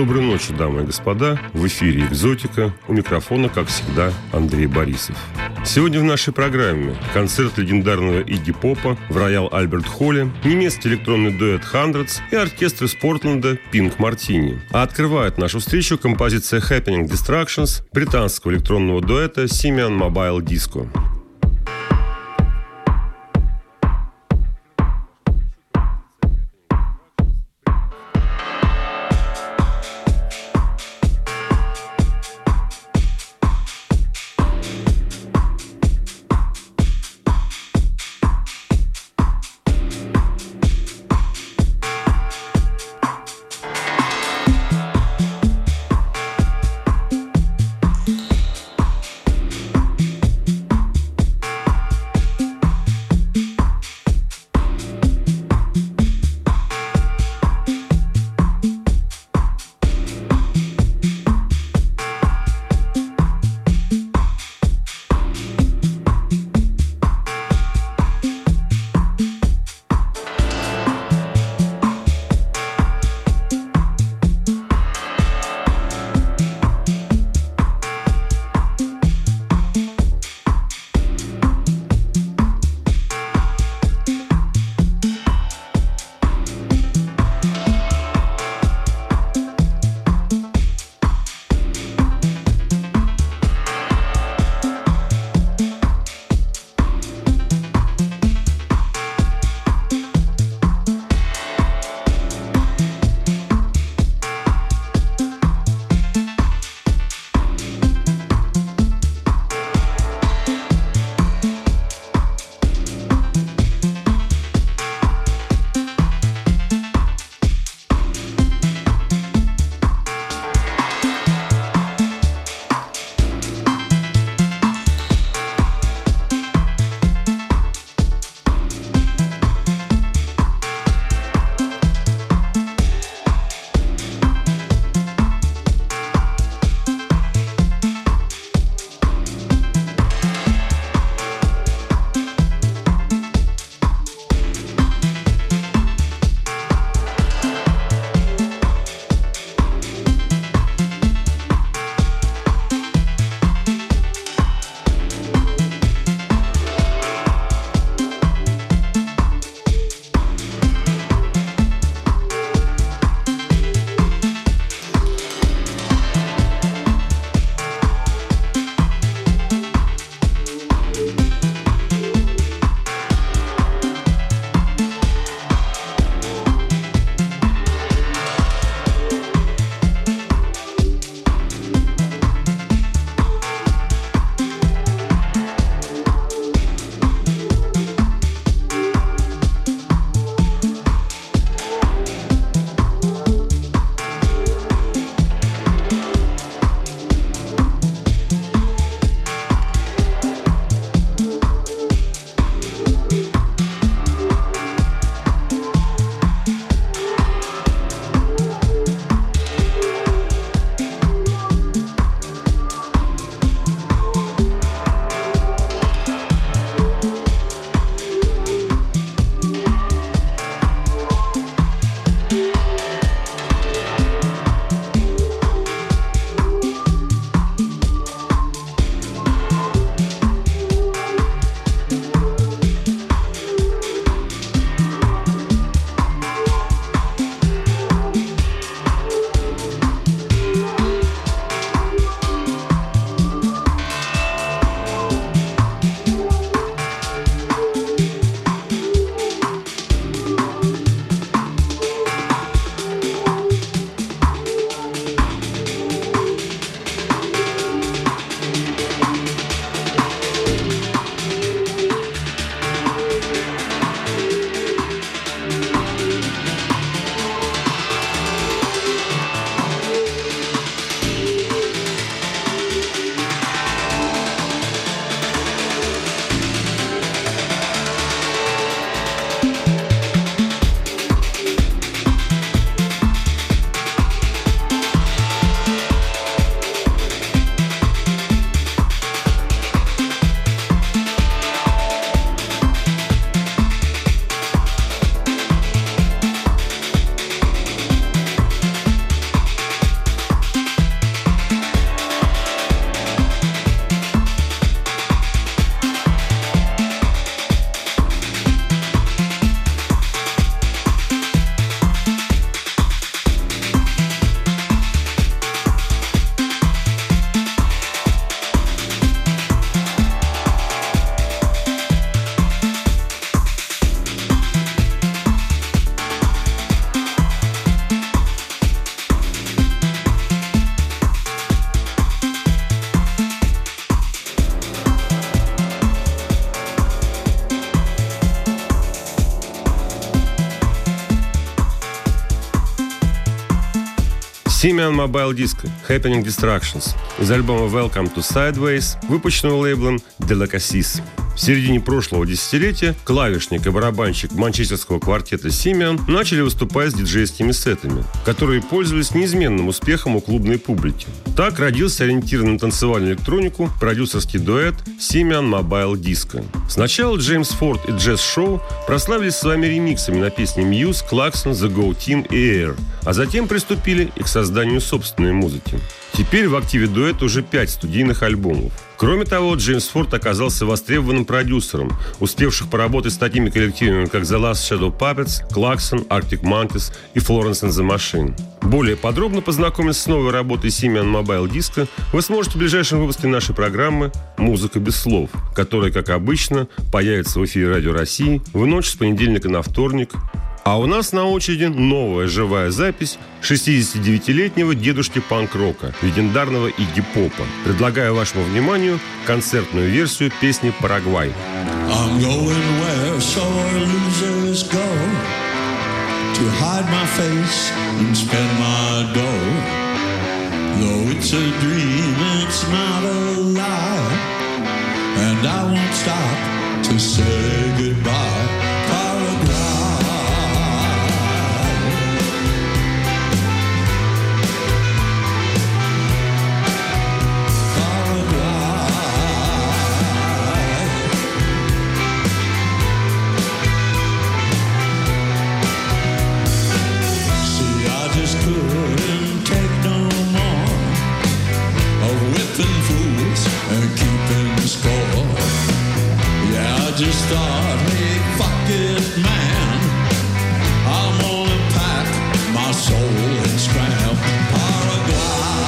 Доброй ночи, дамы и господа. В эфире «Экзотика». У микрофона, как всегда, Андрей Борисов. Сегодня в нашей программе концерт легендарного Игги Попа в Роял Альберт Холле, немецкий электронный дуэт Hundreds и оркестр из Портленда Pink Martini. А открывает нашу встречу композиция Happening Distractions британского электронного дуэта Simian Mobile Disco. Simeon Mobile Disco Happening Distractions из альбома Welcome to Sideways, выпущенного лейблом De La Cassis. В середине прошлого десятилетия клавишник и барабанщик манчестерского квартета Simeon начали выступать с диджейскими сетами, которые пользовались неизменным успехом у клубной публики. Так родился ориентированный на танцевальную электронику продюсерский дуэт Simeon Mobile Disco. Сначала Джеймс Форд и Джесс Шоу прославились своими ремиксами на песни Muse, Klaxon, The Go Team и Air, а затем приступили и к созданию собственной музыки. Теперь в активе дуэта уже 5 студийных альбомов. Кроме того, Джеймс Форд оказался востребованным продюсером, успевших поработать с такими коллективами, как The Last Shadow Puppets, Klaxon, Arctic Monkeys и Florence and the Machine. Более подробно познакомиться с новой работой Simeon Mobile Disco вы сможете в ближайшем выпуске нашей программы «Музыка без слов», которая, как обычно, появится в эфире Радио России в ночь с понедельника на вторник. А у нас на очереди новая живая запись 69-летнего дедушки панк-рока, легендарного Игги Попа. Предлагаю вашему вниманию концертную версию песни «Парагвай». I'm going where sore losers go to hide my face and spend my dough. Though it's a dream, it's not a lie, and I won't stop to say goodbye. Just thought, hey, fuck it, man, I'm gonna pack my soul and scram Paraguay.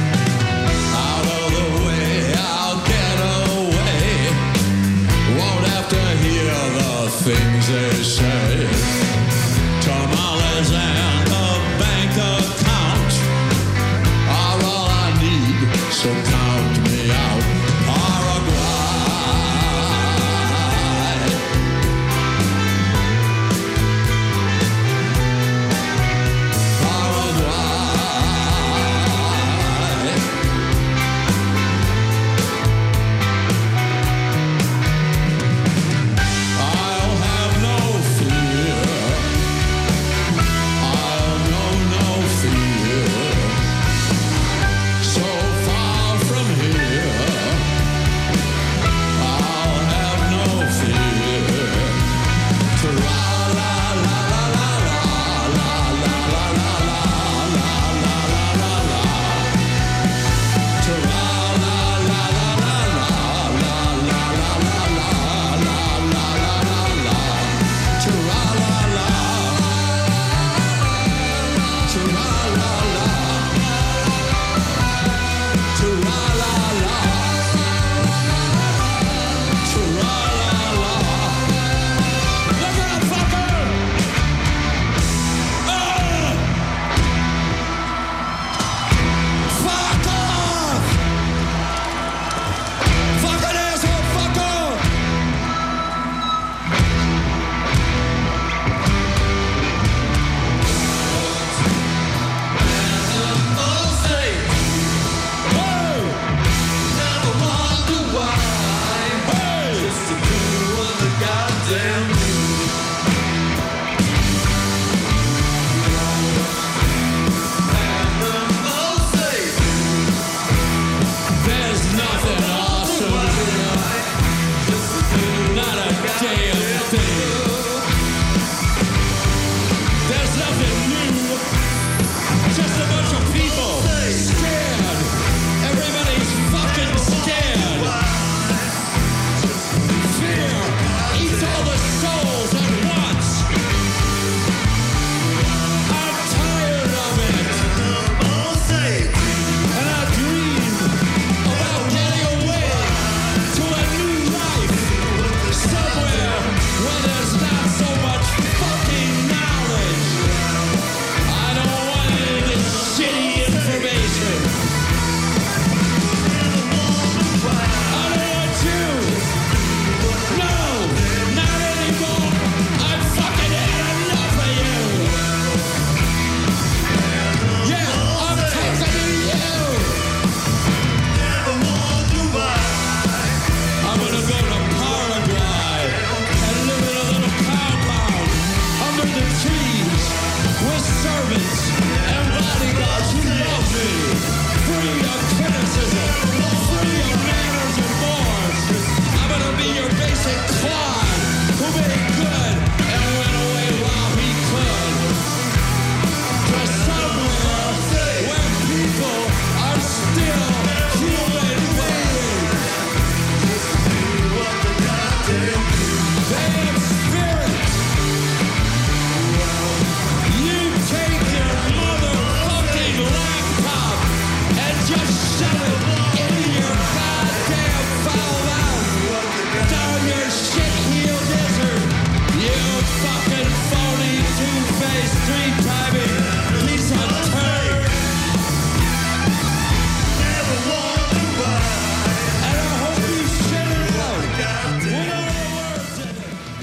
Out of the way, I'll get away. Won't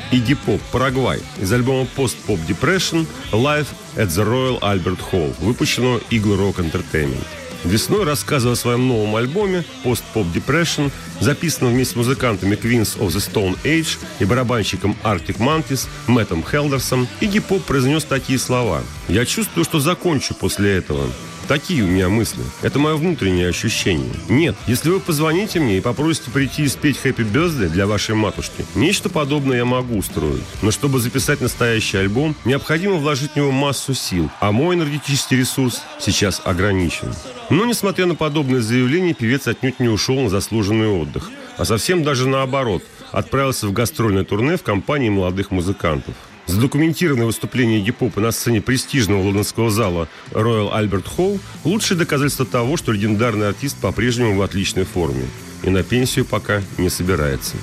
Iggy Pop, Парагвай, из альбома Post Pop Depression Live at the Royal Albert Hall, выпущенного Eagle Rock Entertainment. Весной, рассказывая о своем новом альбоме Post Pop Depression, записанном вместе с музыкантами Queens of the Stone Age и барабанщиком Arctic Monkeys Мэттом Хелдерсом, Iggy Pop произнес такие слова: «Я чувствую, что закончу после этого. Такие у меня мысли. Это мое внутреннее ощущение. Нет, если вы позвоните мне и попросите прийти и спеть Happy Birthday для вашей матушки, нечто подобное я могу устроить. Но чтобы записать настоящий альбом, необходимо вложить в него массу сил, а мой энергетический ресурс сейчас ограничен». Но, несмотря на подобное заявление, певец отнюдь не ушел на заслуженный отдых, а совсем даже наоборот, отправился в гастрольное турне в компании молодых музыкантов. Задокументированное выступление Iggy Pop'а на сцене престижного лондонского зала Royal Albert Hall – лучшее доказательство того, что легендарный артист по-прежнему в отличной форме и на пенсию пока не собирается.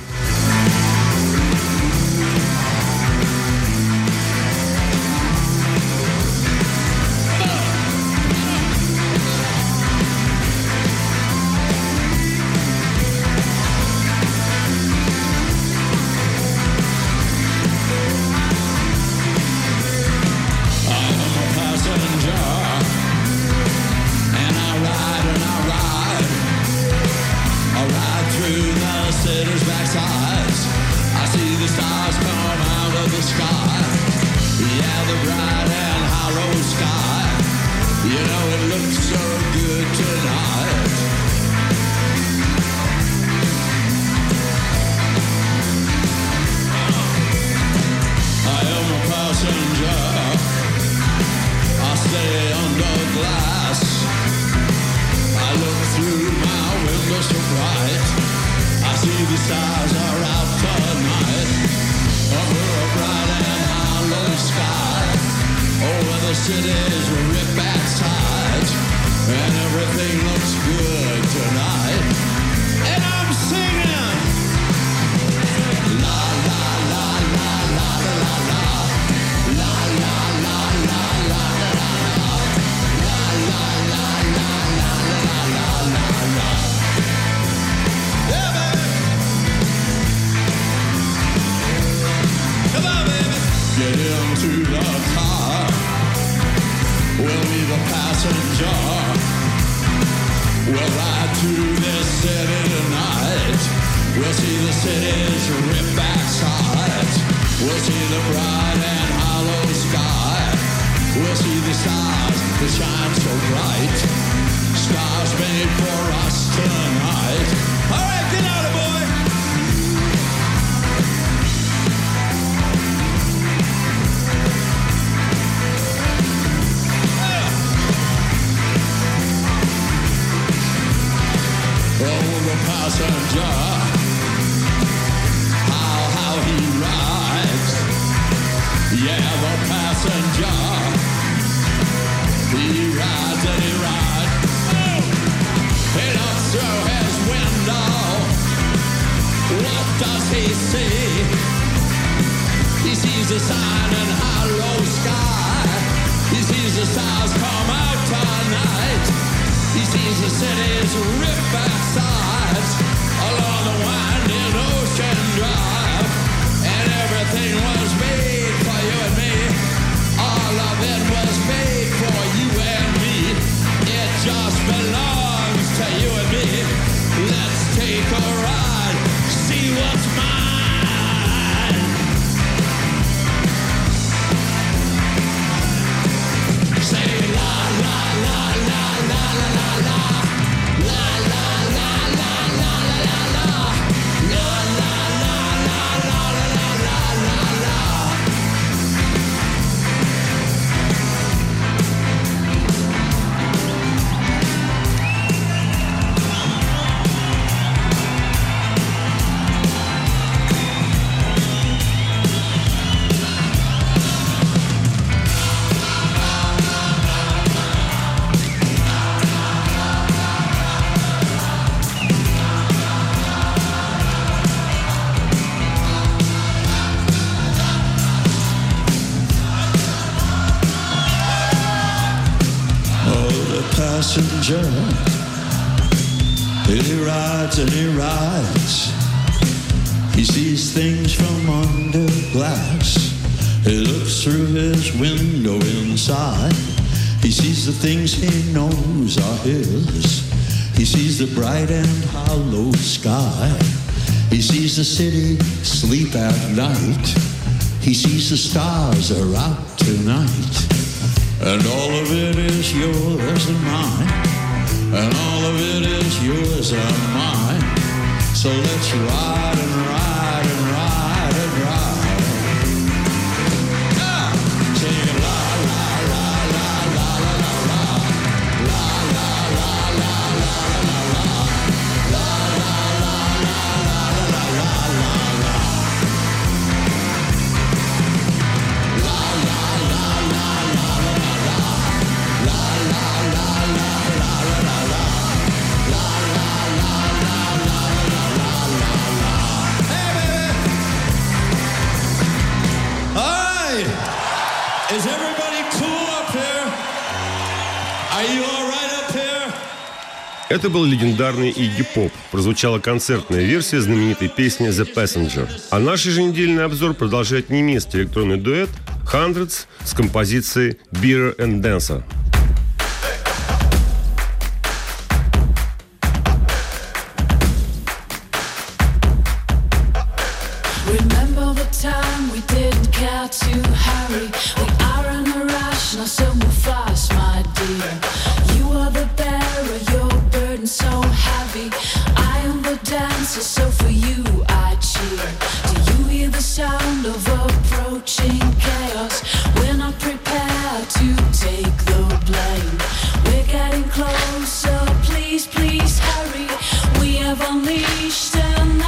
And he rides, He sees things from under glass. He looks through his window inside. He sees the things he knows are his. He sees the bright and hollow sky. He sees the city sleep at night. He sees the stars are out tonight. And all of it is yours and mine. And all of it is yours and mine. So let's ride and ride and ride and ride. Ah! Sing it la la la la la la la la. La la la la la la la. La la la la la la la la. La la la la la la la. La la la la la la la. La la la la la. Is everybody cool up here? Are you all right up here? Это был легендарный Игги Поп. Прозвучала концертная версия знаменитой песни «The Passenger». А наш еженедельный обзор продолжает немецкий электронный дуэт «Hundreds» с композицией «Beer and Dancer». Remember the time we didn't care to hurry. We are in a rush, now so move fast, my dear. You are the bearer, your burden so heavy. I am the dancer, so for you I cheer. Do you hear the sound of approaching chaos? We're not prepared to take the blame. We're getting closer, please, please hurry. We have unleashed an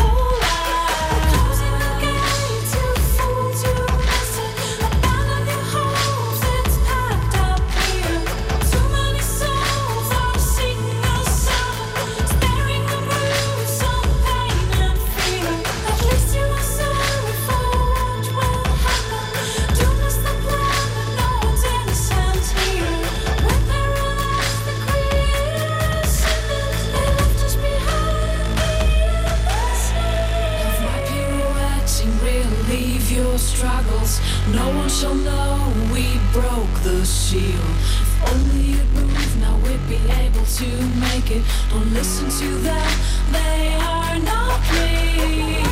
struggles. No one shall know we broke the seal. If only you'd move, now we'd be able to make it. Don't listen to them, they are not real.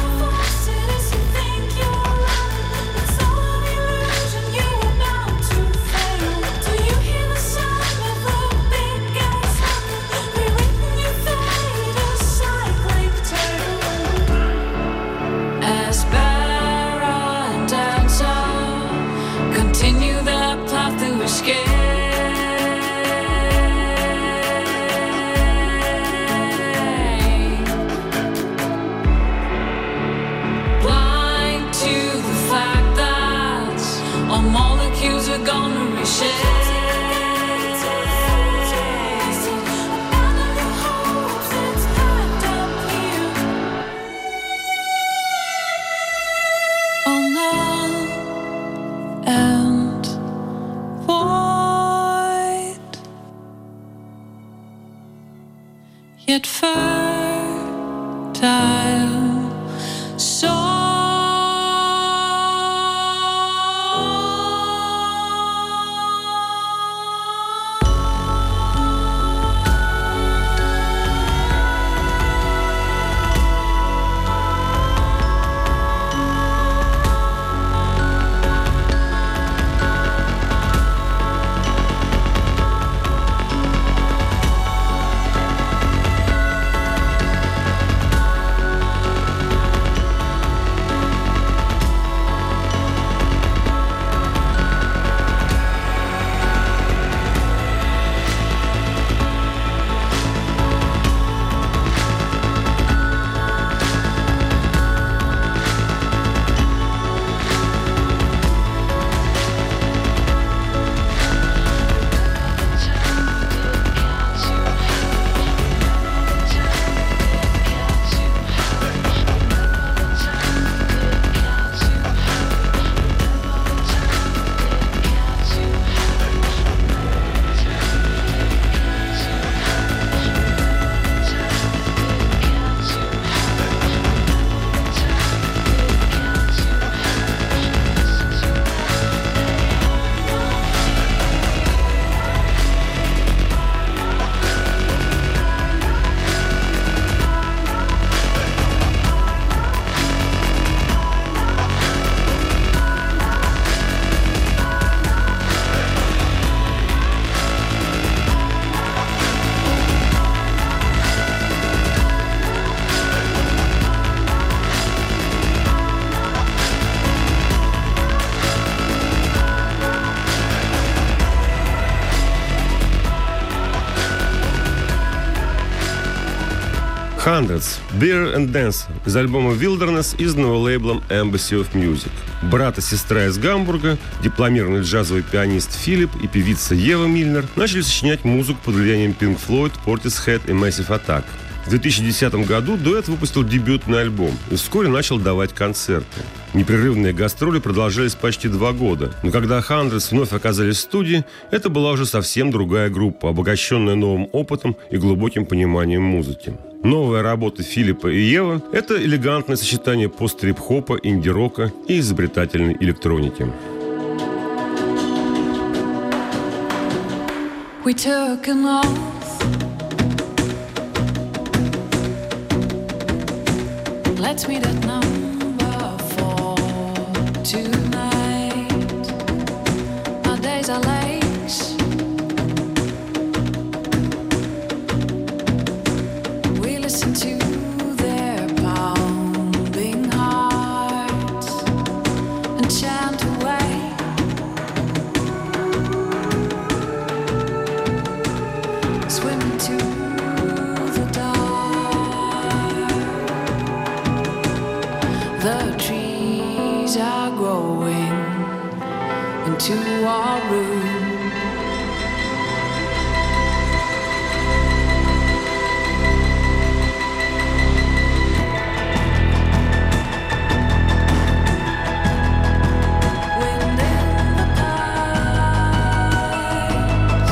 Continue that path to escape. Blind to the fact that all molecules are gonna reshape. Yet fertile soul. Hundreds, Beer and Dance из альбома Wilderness, изданного лейблом Embassy of Music. Брат и сестра из Гамбурга, дипломированный джазовый пианист Филипп и певица Ева Мильнер начали сочинять музыку под влиянием Pink Floyd, Portishead и Massive Attack. В 2010 году дуэт выпустил дебютный альбом и вскоре начал давать концерты. Непрерывные гастроли продолжались почти 2 года, но когда Hundreds вновь оказались в студии, это была уже совсем другая группа, обогащенная новым опытом и глубоким пониманием музыки. Новая работа Филиппа и Евы – это элегантное сочетание пост-трип-хопа, инди-рока и изобретательной электроники. We took an oath. Let's meet at number 4 tonight. Our days are lakes. We listen to their pounding hearts and chant away. Swimming to the dark. The trees are growing into our room. Wind in the pines.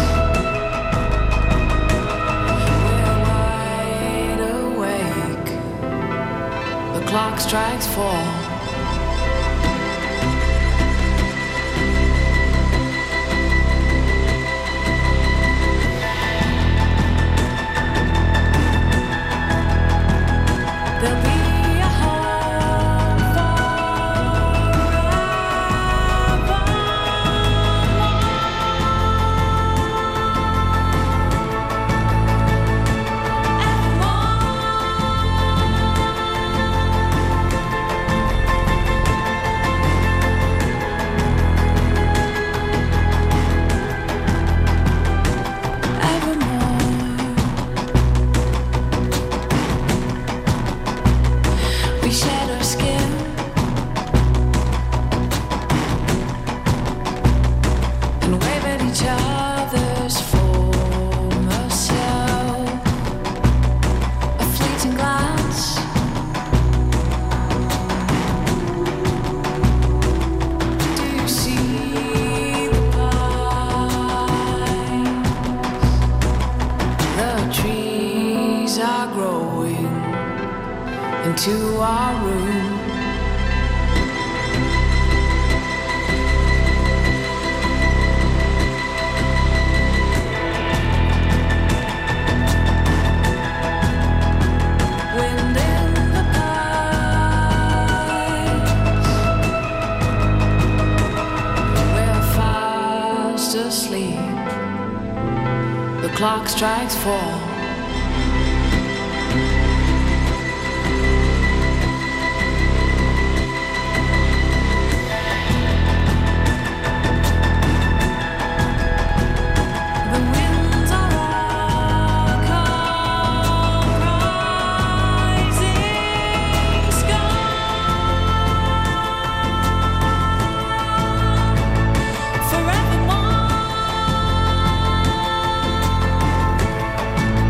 We're wide awake. The clock strikes 4. There'll be a home we shed our skin and wave at each other's former self. A fleeting glance. Do you see the pines? The trees are growing into our room. Wind in the pines. We're fast asleep. The clock strikes 4. The winds are all calm, rising sky. Forevermore.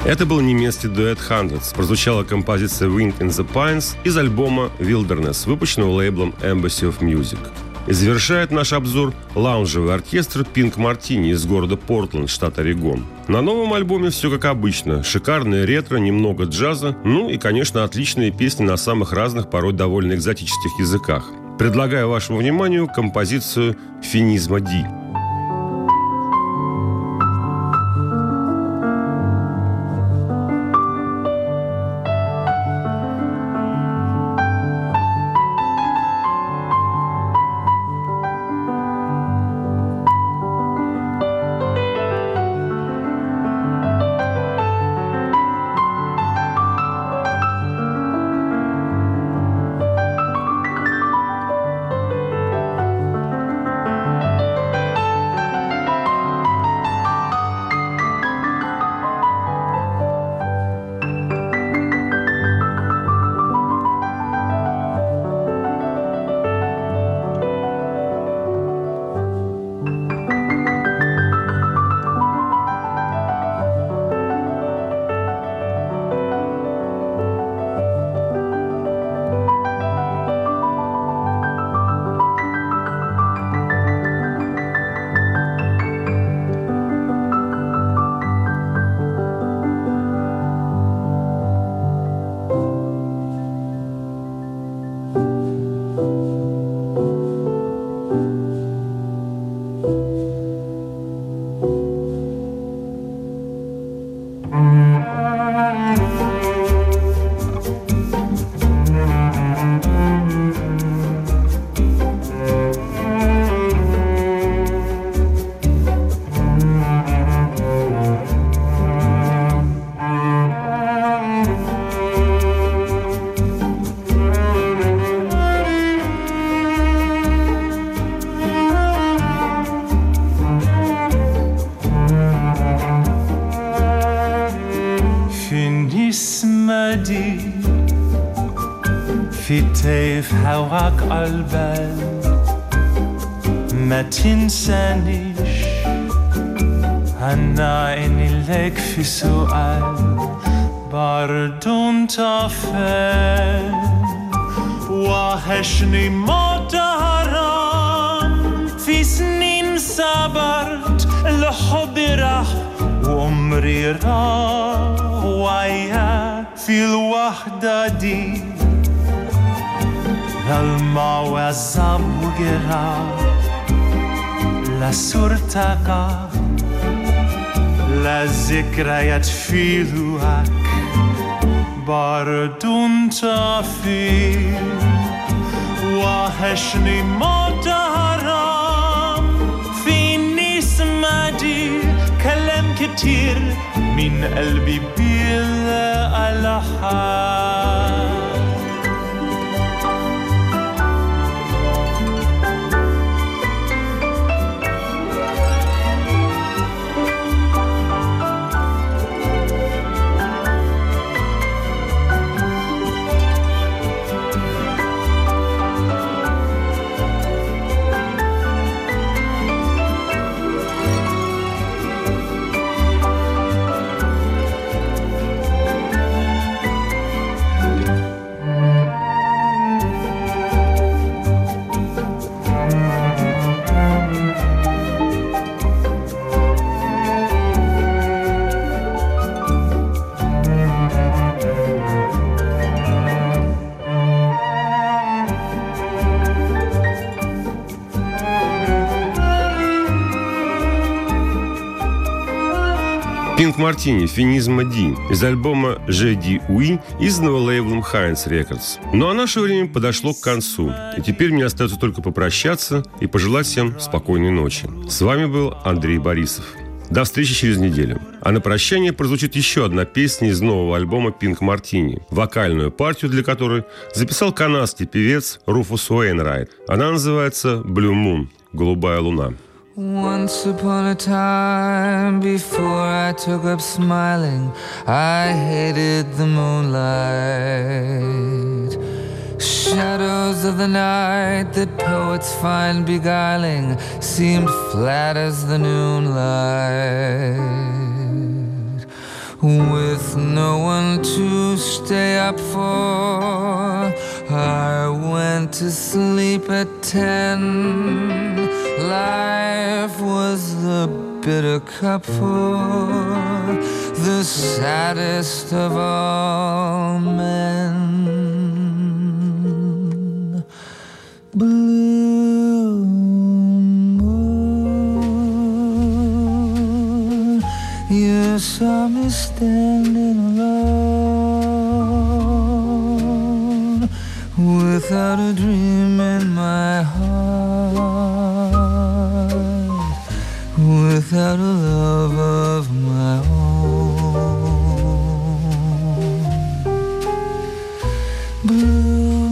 Это был немецкий дуэт Hundreds. Прозвучала композиция Wind in the Pines из альбома Wilderness, выпущенного лейблом Embassy of Music. И завершает наш обзор лаунжевый оркестр Pink Martini из города Портленд, штат Орегон. На новом альбоме все как обычно. Шикарное ретро, немного джаза, ну и, конечно, отличные песни на самых разных, порой довольно экзотических языках. Предлагаю вашему вниманию композицию «Финизма Ди». في طيف هواك عالبال ما تنسانيش أنا إني لك في سؤال برضو انت فين وحشني مدهران في سنين صبرت الحب راح وعمري راح وياك في الوحدة دي الماء وعذاب وجراح لا صورتك لا ذكريات في لوحك برضو انت فيه وحشني مدهران في نسمة دي كلام كتير من قلبي بلا ألحان Pink Martini, «Финизма Ди» из альбома «Je dis oui», изданного лейблом Heinz Records. Ну а наше время подошло к концу, и теперь мне остается только попрощаться и пожелать всем спокойной ночи. С вами был Андрей Борисов. До встречи через неделю. А на прощание прозвучит еще одна песня из нового альбома Pink Martini, вокальную партию для которой записал канадский певец Руфус Уэйнрайт. Она называется «Blue Moon» – «Голубая луна». Once upon a time, before I took up smiling, I hated the moonlight. Shadows of the night that poets find beguiling seemed flat as the noonlight. With up 4. I went to sleep at 10. Life was the bitter cup for the saddest of all men. Blue moon, you saw me standing alone, without a dream in my heart, without a love of my own. Blue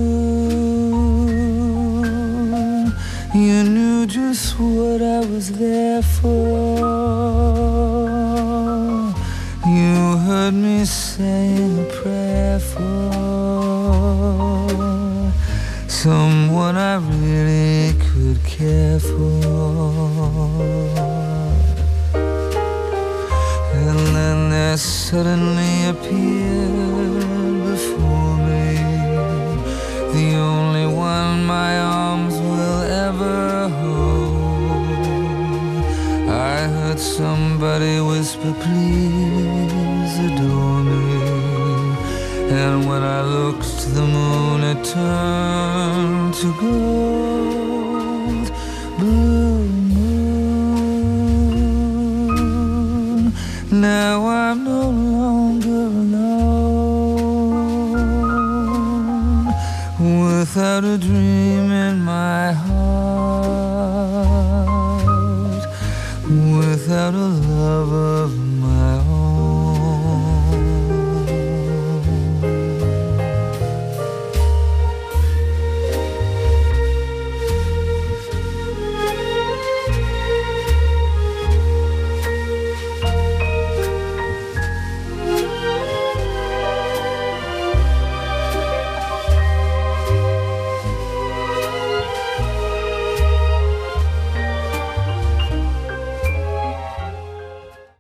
moon, you knew just what I was there for. You heard me saying a prayer for someone I really could care for. And then there suddenly appeared before me the only one my arms will ever hold. I heard somebody whisper, please adore me. And when I looked, the moon had turned to gold. Blue moon, now I'm no longer alone, without a dream